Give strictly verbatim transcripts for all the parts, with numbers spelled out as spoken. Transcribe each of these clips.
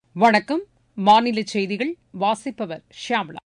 வணக்கம். மாநில செய்திகள் வாசிப்பவர் ஷியாமளா.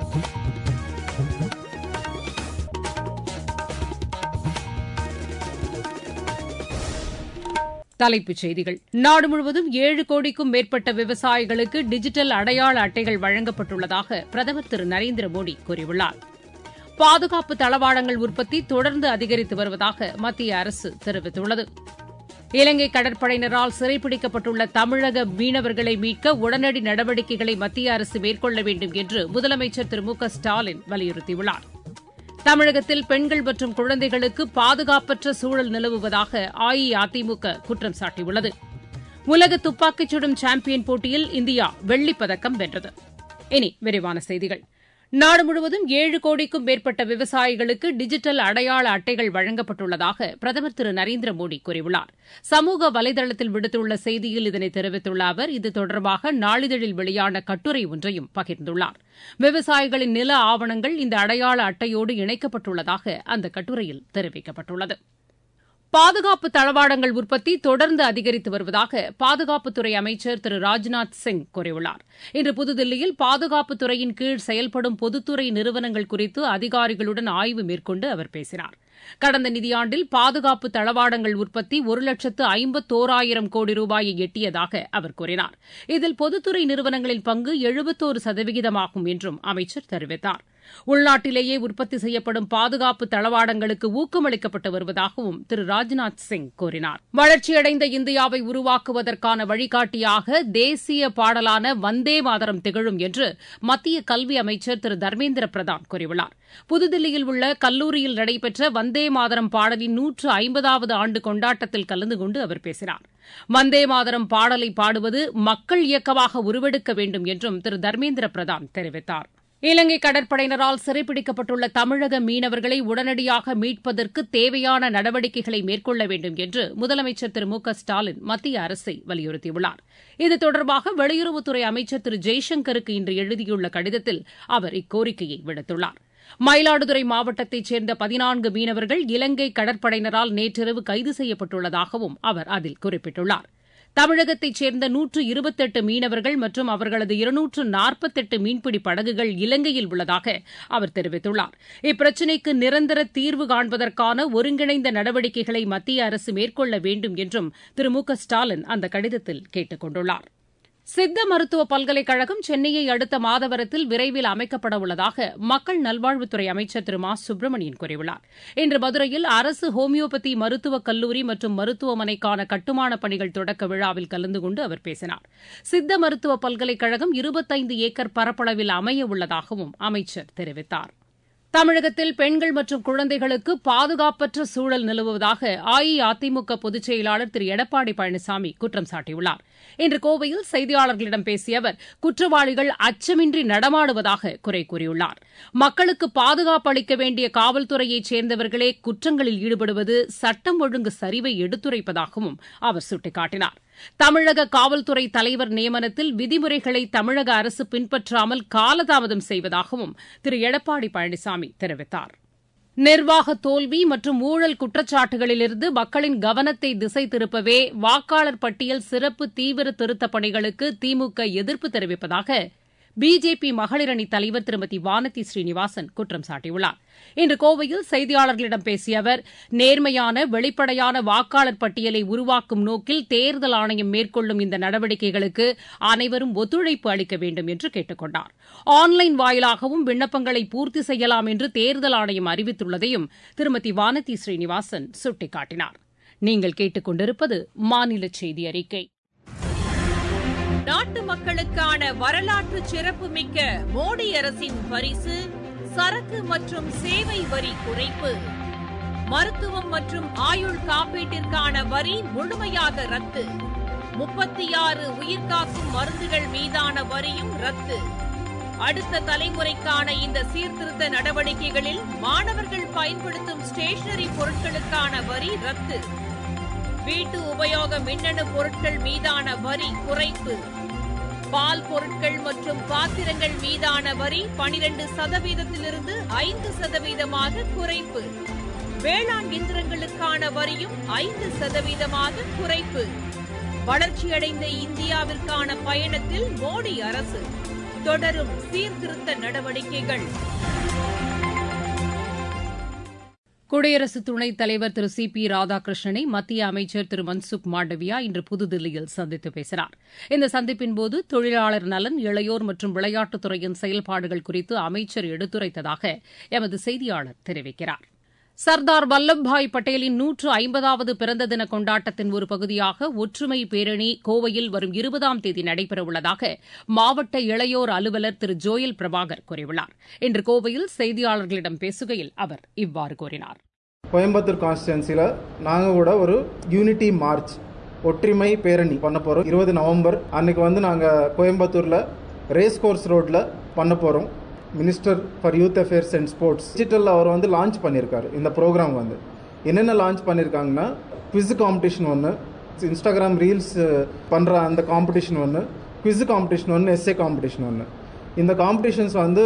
தலைப்புச் செய்திகள். நாடு முழுவதும் ஏழு கோடிக்கும் மேற்பட்ட விவசாயிகளுக்கு டிஜிட்டல் அடையாள அட்டைகள் வழங்கப்பட்டுள்ளதாக பிரதமர் திரு நரேந்திர மோடி கூறியுள்ளார். பாதுகாப்பு தளவாடங்கள் உற்பத்தி தொடர்ந்து அதிகரித்து வருவதாக மத்திய அரசு தெரிவித்துள்ளது. இலங்கை கடற்படையினரால் சிறைப்பிடிக்கப்பட்டுள்ள தமிழக மீனவர்களை மீட்க உடனடி நடவடிக்கைகளை மத்திய அரசு மேற்கொள்ள வேண்டும் என்று முதலமைச்சர் திரு மு க ஸ்டாலின் வலியுறுத்தியுள்ளார். தமிழகத்தில் பெண்கள் மற்றும் குழந்தைகளுக்கு பாதுகாப்பற்ற சூழல் நிலவுவதாக அஇஅதிமுக குற்றம் சாட்டியுள்ளது. உலக துப்பாக்கிச் சுடும் சாம்பியன் போட்டியில் இந்தியா வெள்ளிப் பதக்கம் வென்றது. இனி விரிவான செய்திகள். நாடு முழுவதும் ஏழு கோடிக்கும் மேற்பட்ட விவசாயிகளுக்கு டிஜிட்டல் அடையாள அட்டைகள் வழங்கப்பட்டுள்ளதாக பிரதமர் திரு நரேந்திர மோடி கூறியுள்ளார். சமூக வலைதளத்தில் விடுத்துள்ள செய்தியில் இதனை தெரிவித்துள்ள அவர், இது தொடர்பாக நாளிதழில் வெளியான கட்டுரை ஒன்றையும் பகிர்ந்துள்ளார். விவசாயிகளின் நில ஆவணங்கள் இந்த அடையாள அட்டையோடு இணைக்கப்பட்டுள்ளதாக அந்த கட்டுரையில் தெரிவிக்கப்பட்டுள்ளது. பாதுகாப்பு தளவாடங்கள் உற்பத்தி தொடர்ந்து அதிகரித்து வருவதாக பாதுகாப்புத்துறை அமைச்சர் திரு ராஜ்நாத் சிங் கூறியுள்ளார். இன்று புதுதில்லியில் பாதுகாப்புத்துறையின் கீழ் செயல்படும் பொதுத்துறை நிறுவனங்கள் குறித்து அதிகாரிகளுடன் ஆய்வு மேற்கொண்டு அவர் பேசினார். கடந்த நிதியாண்டில் பாதுகாப்பு தளவாடங்கள் உற்பத்தி ஒரு லட்சத்து ஐம்பத்தோராயிரம் கோடி ரூபாயை எட்டியதாக அவர் கூறினார். இதில் பொதுத்துறை நிறுவனங்களின் பங்கு எழுபத்தோரு சதவிகிதமாகும் என்றும் அமைச்சர் தெரிவித்தார். உள்நாட்டிலேயே உற்பத்தி செய்யப்படும் பாதுகாப்பு தளவாடங்களுக்கு ஊக்கமளிக்கப்பட்டு வருவதாகவும் திரு ராஜ்நாத் சிங் கூறினார். வளர்ச்சியடைந்த இந்தியாவை உருவாக்குவதற்கான வழிகாட்டியாக தேசிய பாடலான வந்தே மாதரம் திகழும் என்று மத்திய கல்வி அமைச்சர் திரு தர்மேந்திர பிரதான் கூறியுள்ளார். புதுதில்லியில் உள்ள கல்லூரியில் நடைபெற்ற வந்தே மாதரம் பாடலின் நூற்று ஐம்பதாவது ஆண்டு கொண்டாட்டத்தில் கலந்து கொண்டு அவர் பேசினார். வந்தே மாதரம் பாடலை பாடுவது மக்கள் இயக்கமாக உருவெடுக்க வேண்டும் என்றும் திரு தர்மேந்திர பிரதான் தெரிவித்தார். இலங்கை கடற்படையினரால் சிறைப்பிடிக்கப்பட்டுள்ள தமிழக மீனவர்களை உடனடியாக மீட்பதற்கு தேவையான நடவடிக்கைகளை மேற்கொள்ள வேண்டும் என்று முதலமைச்சர் திரு மு க ஸ்டாலின் மத்திய அரசை வலியுறுத்தியுள்ளார். இது தொடர்பாக வெளியுறவுத்துறை அமைச்சர் திரு ஜெய்சங்கருக்கு இன்று எழுதியுள்ள கடிதத்தில் அவர் இக்கோரிக்கையை விடுத்துள்ளார். மயிலாடுதுறை மாவட்டத்தைச் சேர்ந்த பதினான்கு மீனவர்கள் இலங்கை கடற்படையினரால் நேற்றிரவு கைது செய்யப்பட்டுள்ளதாகவும் அவர் அதில் குறிப்பிட்டுள்ளார். தமிழகத்தைச் சேர்ந்த நூற்று இருபத்தெட்டு மீனவர்கள் மற்றும் அவர்களது இருநூற்று நாற்பத்தெட்டு மீன்பிடி படகுகள் இலங்கையில் உள்ளதாக அவர் தெரிவித்துள்ளார். இப்பிரச்சினைக்கு நிரந்தர தீர்வு காண்பதற்கான ஒருங்கிணைந்த நடவடிக்கைகளை மத்திய அரசு மேற்கொள்ள வேண்டும் என்றும் திரு மு க ஸ்டாலின் அந்த கடிதத்தில் கேட்டுக் கொண்டுள்ளார். சித்த மருத்துவ பல்கலைக்கழகம் சென்னையை அடுத்த மாதவரத்தில் விரைவில் அமைக்கப்பட உள்ளதாக மக்கள் நல்வாழ்வுத்துறை அமைச்சர் திரு மா சுப்பிரமணியன் கூறியுள்ளார். இன்று மதுரையில் அரசு ஹோமியோபதி மருத்துவக் கல்லூரி மற்றும் மருத்துவமனைக்கான கட்டுமானப் பணிகள் தொடக்க விழாவில் கலந்து கொண்டு அவர் பேசினார். சித்த மருத்துவ பல்கலைக்கழகம் இருபத்தைந்து ஏக்கர் பரப்பளவில் அமைய உள்ளதாகவும் அமைச்சர் தெரிவித்தார். தமிழகத்தில் பெண்கள் மற்றும் குழந்தைகளுக்கு பாதுகாப்பற்ற சூழல் நிலவுவதாக அஇஅதிமுக பொதுச் செயலாளர் திரு எடப்பாடி பழனிசாமி குற்றம் சாட்டியுள்ளார். இன்று கோவையில் செய்தியாளர்களிடம் பேசிய அவர், குற்றவாளிகள் அச்சமின்றி நடமாடுவதாக குறை கூறியுள்ளார். மக்களுக்கு பாதுகாப்பு அளிக்க வேண்டிய காவல்துறையைச் சேர்ந்தவர்களே குற்றங்களில் ஈடுபடுவது சட்டம் ஒழுங்கு சரிவை எடுத்துரைப்பதாகவும் அவர் சுட்டிக்காட்டினார். தமிழக காவல்துறை தலைவர் நியமனத்தில் விதிமுறைகளை தமிழக அரசு பின்பற்றாமல் காலதாமதம் செய்வதாகவும் திரு எடப்பாடி பழனிசாமி தெரிவித்தார். நிர்வாக தோல்வி மற்றும் ஊழல் குற்றச்சாட்டுகளிலிருந்து மக்களின் கவனத்தை திசை திருப்பவே வாக்காளர் பட்டியல் சிறப்பு தீவிர திருத்தப் பணிகளுக்கு திமுக எதிர்ப்பு தெரிவிப்பதாக பிஜேபி மகளிர் அணி தலைவர் திருமதி வானதி ஸ்ரீனிவாசன் குற்றம் சாட்டியுள்ளார். இன்று கோவையில் செய்தியாளர்களிடம் பேசிய அவர், நேர்மையான வெளிப்படையான வாக்காளர் பட்டியலை உருவாக்கும் நோக்கில் தேர்தல் ஆணையம் மேற்கொள்ளும் இந்த நடவடிக்கைகளுக்கு அனைவரும் ஒத்துழைப்பு அளிக்க வேண்டும் என்று கேட்டுக் கொண்டார். ஆன்லைன் வாயிலாகவும் விண்ணப்பங்களை பூர்த்தி செய்யலாம் என்று தேர்தல் ஆணையம் அறிவித்துள்ளதையும் திருமதி வானதி ஸ்ரீனிவாசன் சுட்டிக்காட்டினார். நீங்கள் கேட்டுக் கொண்டிருப்பது மாநில செய்தி அறிக்கை. நாட்டு மக்களுக்கான வரலாற்று சிறப்புமிக்க மோடி அரசின் பரிசு சரக்கு மற்றும் சேவை வரி குறைப்பு. மருத்துவம் மற்றும் ஆயுள் காப்பீட்டிற்கான வரி முழுமையாக ரத்து. முப்பத்தி ஆறு உயிர்காக்கும் மருந்துகள் மீதான வரியும் ரத்து. அடுத்த தலைமுறைக்கான இந்த சீர்திருத்த நடவடிக்கைகளில் மாணவர்கள் பயன்படுத்தும் ஸ்டேஷனரி பொருட்களுக்கான வரி ரத்து. வீட்டு உபயோக மின்னணு பொருட்கள் மீதான வரி குறைப்பு. பால் பொருட்கள் மற்றும் பாத்திரங்கள் மீதான வரி பனிரண்டு சதவீதத்திலிருந்து ஐந்து சதவீதமாக குறைப்பு. வேளாண் இயந்திரங்களுக்கான வரியும் ஐந்து சதவீதமாக குறைப்பு. வளர்ச்சியடைந்த இந்தியாவிற்கான பயணத்தில் மோடி அரசு தொடரும் சீர்திருத்த நடவடிக்கைகள். குடியரசு துணைத் தலைவர் திரு சி பி ராதாகிருஷ்ணனை மத்திய அமைச்சர் திரு மன்சுக் மாண்டவியா இன்று புதுதில்லியில் சந்தித்து பேசினார். இந்த சந்திப்பின்போது தொழிலாளர் நலன், இளையோர் மற்றும் விளையாட்டுத்துறையின் செயல்பாடுகள் குறித்து அமைச்சர் எடுத்துரைத்ததாக எமது செய்தியாளர் தெரிவிக்கிறார். சர்தார் வல்லபாய் பட்டேலின் நூற்று ஐம்பதாவது பிறந்த தின கொண்டாட்டத்தின் ஒரு பகுதியாக ஒற்றுமை பேரணி கோவையில் வரும் இருபதாம் தேதி நடைபெறவுள்ளதாக மாவட்ட இளையோர் அலுவலர் திரு ஜோயல் பிரபாகர் கூறியுள்ளார். இன்று கோவையில் செய்தியாளர்களிடம் பேசுகையில் அவர் இவ்வாறு கூறினார். கோயம்புத்தூர் கான்ஸ்டிடுவன்சியில் நாங்கள் கூட ஒரு யூனிட்டி மார்ச் ஒற்றுமை பேரணி பண்ண போகிறோம். இருபது நவம்பர் அன்னைக்கு வந்து நாங்கள் கோயம்புத்தூரில் ரேஸ் கோர்ஸ் ரோட்டில் பண்ண போகிறோம். Minister for youth affairs and sports டிஜிட்டலில் அவர் வந்து லான்ச் பண்ணியிருக்காரு. இந்த ப்ரோக்ராம் வந்து என்னென்ன லான்ச் பண்ணியிருக்காங்கன்னா, குவிஸ் காம்படிஷன் ஒன்று, இன்ஸ்டாகிராம் ரீல்ஸ் பண்ணுற அந்த காம்படிஷன் ஒன்று, குவிஸ் காம்படிஷன் ஒன்று, எஸ்ஏ காம்படிஷன் ஒன்று. இந்த காம்படிஷன்ஸ் வந்து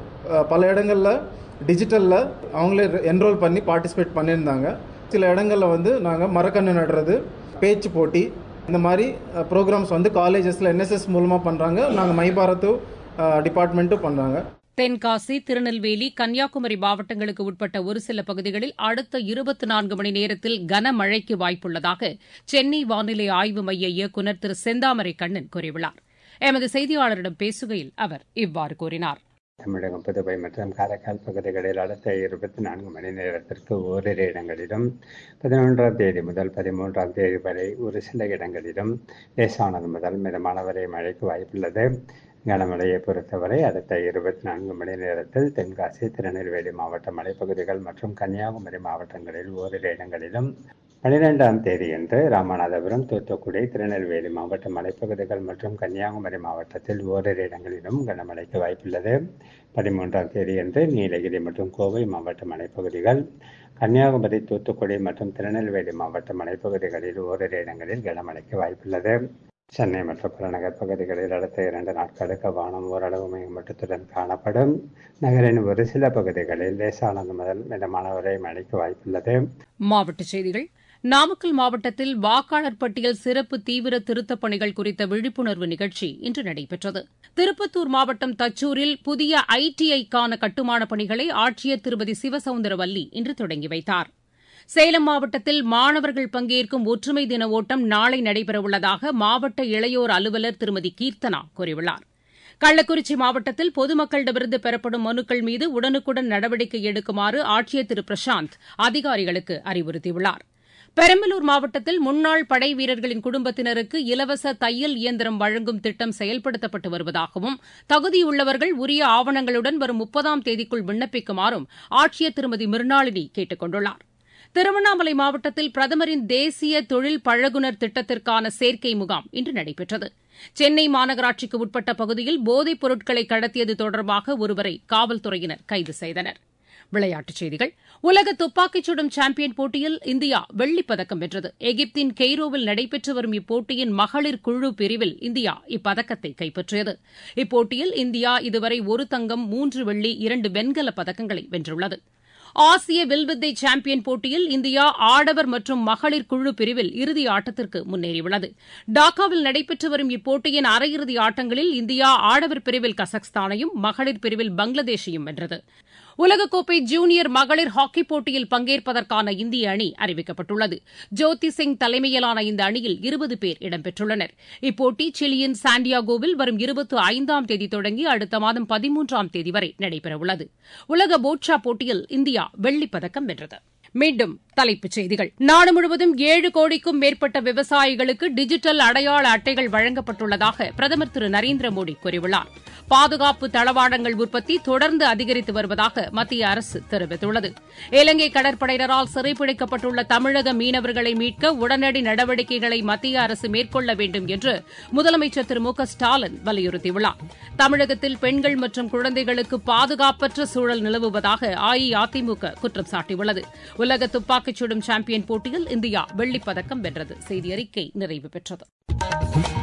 பல இடங்களில் டிஜிட்டலில் அவங்களே என்ரோல் பண்ணி பார்ட்டிசிபேட் பண்ணியிருந்தாங்க. சில இடங்களில் வந்து நாங்கள் மரக்கன்று நடுறது, பேச்சு போட்டி, இந்த மாதிரி ப்ரோக்ராம்ஸ் வந்து காலேஜஸில் என்எஸ்எஸ் மூலமாக பண்ணுறாங்க. நாங்கள் மை பாரத்து டிபார்ட்மெண்ட்டும் பண்ணுறாங்க. தென்காசி, திருநெல்வேலி, கன்னியாகுமரி மாவட்டங்களுக்கு உட்பட்ட ஒரு சில பகுதிகளில் அடுத்த இருபத்தி நான்கு மணி நேரத்தில் கனமழைக்கு வாய்ப்புள்ளதாக சென்னை வானிலை ஆய்வு மைய இயக்குநர் திரு செந்தாமரை கண்ணன் கூறியுள்ளார். எமது செய்தியாளரிடம் பேசுகையில் அவர் இவ்வாறு கூறினார். தமிழகம், புதுவை மற்றும் காரைக்கால் பகுதிகளில் அடுத்த இருபத்தி நான்கு மணி நேரத்திற்கு ஓரிரு இடங்களிலும், பதினொன்றாம் தேதி முதல் பதிமூன்றாம் தேதி வரை ஒரு சில இடங்களிலும் லேசானது முதல் மிதமான வரை மழைக்கு வாய்ப்புள்ளது. கனமழையை பொறுத்தவரை அடுத்த இருபத்தி நான்கு மணி நேரத்தில் தென்காசி, திருநெல்வேலி மாவட்ட மலைப்பகுதிகள் மற்றும் கன்னியாகுமரி மாவட்டங்களில் ஓரிரு இடங்களிலும், பனிரெண்டாம் தேதியன்று ராமநாதபுரம், தூத்துக்குடி, திருநெல்வேலி மாவட்ட மலைப்பகுதிகள் மற்றும் கன்னியாகுமரி மாவட்டத்தில் ஓரிரு இடங்களிலும் கனமழைக்கு வாய்ப்புள்ளது. பதிமூன்றாம் தேதியன்று நீலகிரி மற்றும் கோவை மாவட்ட மலைப்பகுதிகள், கன்னியாகுமரி, தூத்துக்குடி மற்றும் திருநெல்வேலி மாவட்ட மலைப்பகுதிகளில் ஓரிரு இடங்களில் கனமழைக்கு வாய்ப்புள்ளது. சென்னை மற்றும் புறநகர் பகுதிகளில் அடுத்த இரண்டு நாட்களுக்கு வானம் ஓரளவு மேகமூட்டத்துடன் காணப்படும். நகரின் ஒரு சில பகுதிகளில் லேசானது முதல் மிதமான வரை மழைக்கு வாய்ப்புள்ளது. மாவட்டச் செய்திகள். நாமக்கல் மாவட்டத்தில் வாக்காளர் பட்டியல் சிறப்பு தீவிர திருத்தப் பணிகள் குறித்த விழிப்புணர்வு நிகழ்ச்சி இன்று நடைபெற்றது. திருப்பத்தூர் மாவட்டம் தச்சூரில் புதிய ஐடிஐக்கான கட்டுமானப் பணிகளை ஆட்சியர் திருமதி சிவசவுந்தரவல்லி இன்று தொடங்கி வைத்தார். சேலம் மாவட்டத்தில் மாணவர்கள் பங்கேற்கும் ஒற்றுமை தின ஓட்டம் நாளை நடைபெறவுள்ளதாக மாவட்ட இளையோர் அலுவலர் திருமதி கீர்த்தனா கூறியுள்ளார். கள்ளக்குறிச்சி மாவட்டத்தில் பொதுமக்களிடமிருந்து பெறப்படும் மனுக்கள் மீது உடனுக்குடன் நடவடிக்கை எடுக்குமாறு ஆட்சியர் திரு பிரசாந்த் அதிகாரிகளுக்கு அறிவுறுத்தியுள்ளார். பெரம்பலூர் மாவட்டத்தில் முன்னாள் படை வீரர்களின் குடும்பத்தினருக்கு இலவச தையல் இயந்திரம் வழங்கும் திட்டம் செயல்படுத்தப்பட்டு வருவதாகவும், தகுதியுள்ளவர்கள் உரிய ஆவணங்களுடன் வரும் முப்பதாம் தேதிக்குள் விண்ணப்பிக்குமாறும் ஆட்சியர் திருமதி மிர்னாளினி கேட்டுக் கொண்டுள்ளார். திருவண்ணாமலை மாவட்டத்தில் பிரதமரின் தேசிய தொழில் பழகுனர் திட்டத்திற்கான சேர்க்கை முகாம் இன்று நடைபெற்றது. சென்னை மாநகராட்சிக்கு உட்பட்ட பகுதியில் போதைப் பொருட்களை கடத்தியது தொடர்பாக ஒருவரை காவல்துறையினர் கைது செய்தனர். விளையாட்டுச் செய்திகள். உலக துப்பாக்கிச் சுடும் சாம்பியன் போட்டியில் இந்தியா வெள்ளிப் பதக்கம் வென்றது. எகிப்தின் கெய்ரோவில் நடைபெற்று வரும் இப்போட்டியின் மகளிர் குழு பிரிவில் இந்தியா இப்பதக்கத்தை கைப்பற்றியது. இப்போட்டியில் இந்தியா இதுவரை ஒரு தங்கம், மூன்று வெள்ளி, இரண்டு வெண்கலப் பதக்கங்களை வென்றுள்ளது. ஆசிய வில்வித்தை சாம்பியன் போட்டியில் இந்தியா ஆடவர் மற்றும் மகளிர் குழு பிரிவில் இறுதி ஆட்டத்திற்கு முன்னேறியுள்ளது. டாக்காவில் நடைபெற்று வரும் இப்போட்டியின் அரையிறுதி ஆட்டங்களில் இந்தியா ஆடவர் பிரிவில் கசகஸ்தானையும், மகளிர் பிரிவில் பங்களாதேஷையும் வென்றது. உலகக்கோப்பை ஜூனியர் மகளிர் ஹாக்கிப் போட்டியில் பங்கேற்பதற்கான இந்திய அணி அறிவிக்கப்பட்டுள்ளது. ஜோதி சிங் தலைமையிலான இந்த அணியில் இருபது பேர் இடம்பெற்றுள்ளனர். இப்போட்டி சிலியின் சாண்டியாகோவில் வரும் இருபத்தி ஐந்தாம் தேதி தொடங்கி அடுத்த மாதம் பதிமூன்றாம் தேதி வரை நடைபெறவுள்ளது. உலக போட்ஷா போட்டியில் இந்தியா வெள்ளிப் பதக்கம் வென்றது. மீண்டும் தலைப்புச் செய்திகள். நாடு முழுவதும் ஏழு கோடிக்கும் மேற்பட்ட விவசாயிகளுக்கு டிஜிட்டல் அடையாள அட்டைகள் வழங்கப்பட்டுள்ளதாக பிரதமர் திரு நரேந்திர மோடி கூறியுள்ளார். பாதுகாப்பு தளவாடங்கள் உற்பத்தி தொடர்ந்து அதிகரித்து வருவதாக மத்திய அரசு தெரிவித்துள்ளது. இலங்கை கடற்படையினரால் சிறைப்பிடிக்கப்பட்டுள்ள தமிழக மீனவர்களை மீட்க உடனடி நடவடிக்கைகளை மத்திய அரசு மேற்கொள்ள வேண்டும் என்று முதலமைச்சர் திரு மு க ஸ்டாலின் வலியுறுத்தியுள்ளார். தமிழகத்தில் பெண்கள் மற்றும் குழந்தைகளுக்கு பாதுகாப்பற்ற சூழல் நிலவுவதாக அஇஅதிமுக குற்றம் சாட்டியுள்ளது. உலக துப்பாக்கிச் சுடும் சாம்பியன் போட்டியில் இந்தியா வெள்ளிப் பதக்கம் வென்றது. செய்தி அறிக்கை நிறைவு பெற்றது.